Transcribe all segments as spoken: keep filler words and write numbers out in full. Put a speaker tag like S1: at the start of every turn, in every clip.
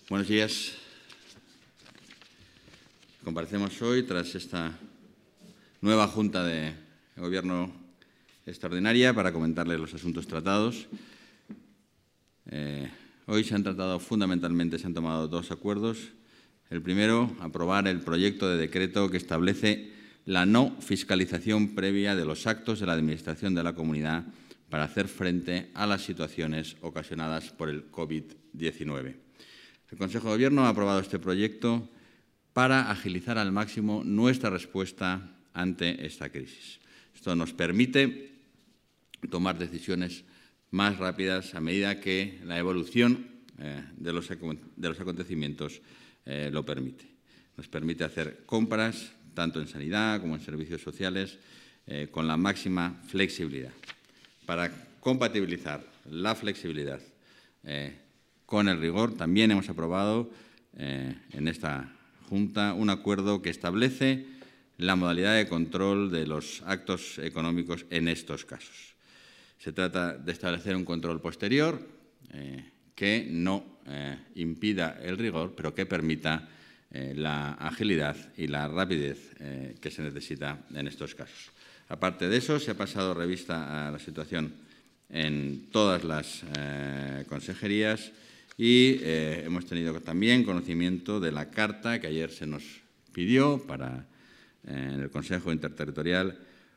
S1: Buenos días. Comparecemos hoy tras esta nueva Junta de Gobierno extraordinaria para comentarles los asuntos tratados. Eh, hoy se han tratado fundamentalmente, se han tomado dos acuerdos. El primero, aprobar el proyecto de decreto que establece la no fiscalización previa de los actos de la Administración de la Comunidad para hacer frente a las situaciones ocasionadas por el COVID diecinueve. El Consejo de Gobierno ha aprobado este proyecto para agilizar al máximo nuestra respuesta ante esta crisis. Esto nos permite tomar decisiones más rápidas a medida que la evolución eh, de, los, de los acontecimientos eh, lo permite. Nos permite hacer compras, tanto en sanidad como en servicios sociales, eh, con la máxima flexibilidad. Para compatibilizar la flexibilidad eh, con el rigor, también hemos aprobado eh, en esta Junta un acuerdo que establece la modalidad de control de los actos económicos en estos casos. Se trata de establecer un control posterior eh, que no eh, impida el rigor, pero que permita eh, la agilidad y la rapidez eh, que se necesita en estos casos. Aparte de eso, se ha pasado revista a la situación en todas las eh, consejerías y eh, hemos tenido también conocimiento de la carta que ayer se nos pidió para, eh, en el Consejo Interterritorial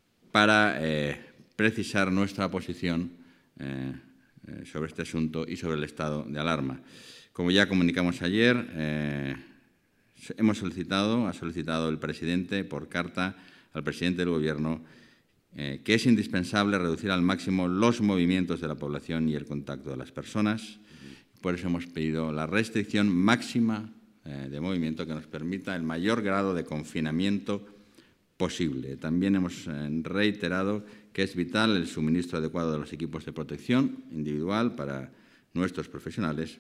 S1: para eh, precisar nuestra posición eh, eh, sobre este asunto y sobre el estado de alarma. Como ya comunicamos ayer, eh, hemos solicitado, ha solicitado el presidente por carta al presidente del Gobierno eh, que es indispensable reducir al máximo los movimientos de la población y el contacto de las personas. Por eso hemos pedido la restricción máxima eh, de movimiento que nos permita el mayor grado de confinamiento posible. También hemos eh, reiterado que es vital el suministro adecuado de los equipos de protección individual para nuestros profesionales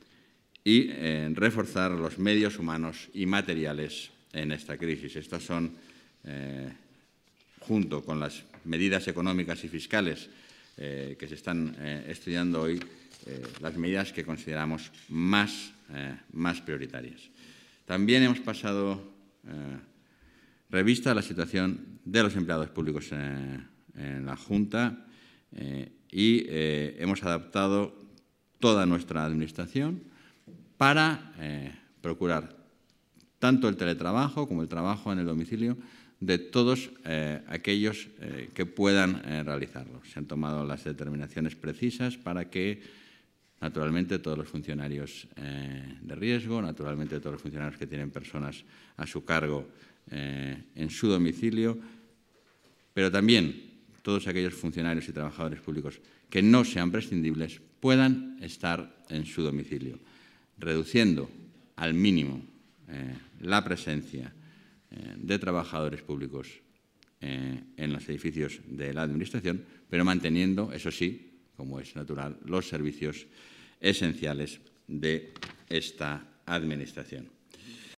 S1: y eh, reforzar los medios humanos y materiales en esta crisis. Estas son, eh, junto con las medidas económicas y fiscales eh, que se están eh, estudiando hoy, Eh, las medidas que consideramos más, eh, más prioritarias. También hemos pasado eh, revista a la situación de los empleados públicos eh, en la Junta eh, y eh, hemos adaptado toda nuestra Administración para eh, procurar tanto el teletrabajo como el trabajo en el domicilio de todos eh, aquellos eh, que puedan eh, realizarlo. Se han tomado las determinaciones precisas para que naturalmente todos los funcionarios eh, de riesgo, naturalmente todos los funcionarios que tienen personas a su cargo eh, en su domicilio, pero también todos aquellos funcionarios y trabajadores públicos que no sean prescindibles puedan estar en su domicilio, reduciendo al mínimo eh, la presencia eh, de trabajadores públicos eh, en los edificios de la Administración, pero manteniendo, eso sí, como es natural, los servicios esenciales de esta Administración.